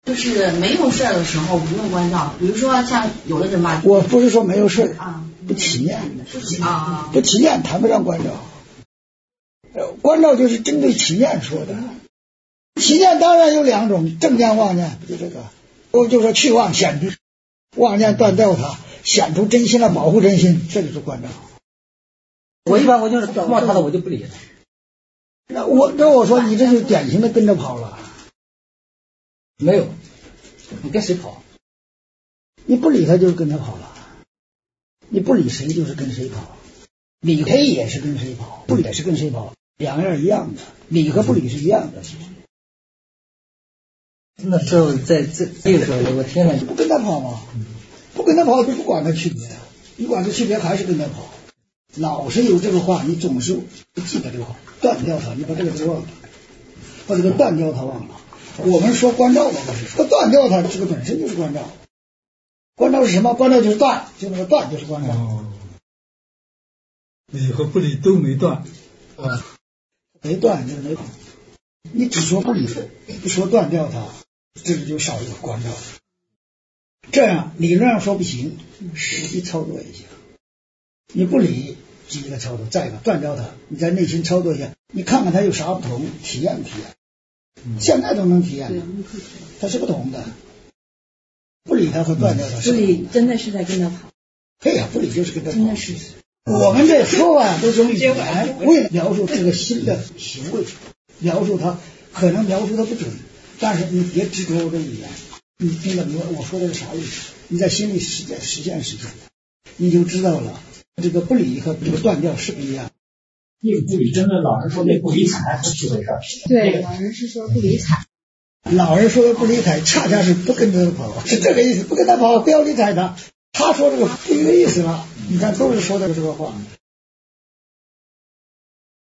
就是没有事儿的时候不用关照，比如说像有的人吧， 我不是说没有事啊， 不起念啊， 不起念谈不上关照。关照就是针对起念说的。起念当然有两种，正念妄念，就这个，我就说去妄显知，妄念断掉它，显出真心来保护真心，这就是关照。 我一般我就是碰到他了，我就不理他。 那我说你这就典型的跟着跑了。 没有，你跟谁跑？ 你不理他就是跟他跑了，你不理谁就是跟谁跑，理谁也是跟谁跑，不理也是跟谁跑，两样一样的，理和不理是一样的。其实那时候在这个时候，我天哪， 不跟他跑吗？不跟他跑就不管他区别，你管他区别还是跟他跑。老是有这个话，你总是不记得这个话，断掉它，你把这个都忘了，把这个断掉它忘了。我们说关照嘛，不是说断掉它，这个本身就是关照。关照是什么？关照就是断，就那个断就是关照。 理和不理都没断啊，没断就是没断。你只说不理，不说断掉它，这个就少一个关照。这样理论上说不行，实际操作一下。你不理是一个操作，再一个断掉它，你在内心操作一下，你看看它有啥不同，体验体验。现在都能体验，它是不同的。不理它和断掉它， 不理真的是在跟他跑。 对呀，不理就是跟他跑。 真的是。 我们这说啊，都是用语言为了描述这个新的行为，描述它可能描述的不准，但是你别执着这语言，你听了我说的是啥意思？你在心里实现，你就知道了。这个不理和这个断掉是不一样。 那个不理，真的老人说那不理睬是这回事儿。 对，老人是说不理睬。 老人说的不理睬，恰恰是不跟着他跑，是这个意思。不跟他跑，不要理睬他。他说这个不一个意思了。你看，都是说的这个话。